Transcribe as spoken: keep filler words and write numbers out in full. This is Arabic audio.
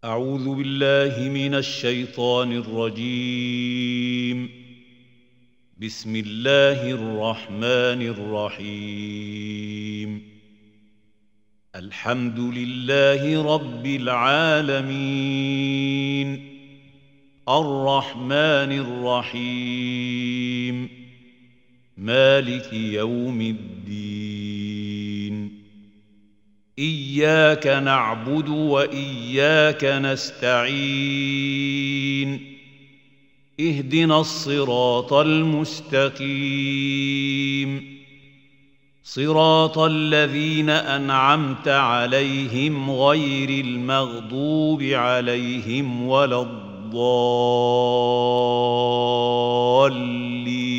أعوذ بالله من الشيطان الرجيم. بسم الله الرحمن الرحيم. الحمد لله رب العالمين، الرحمن الرحيم، مالك يوم الدين. إياك نعبد وإياك نستعين. اهدنا الصراط المستقيم، صراط الذين أنعمت عليهم غير المغضوب عليهم ولا الضالين.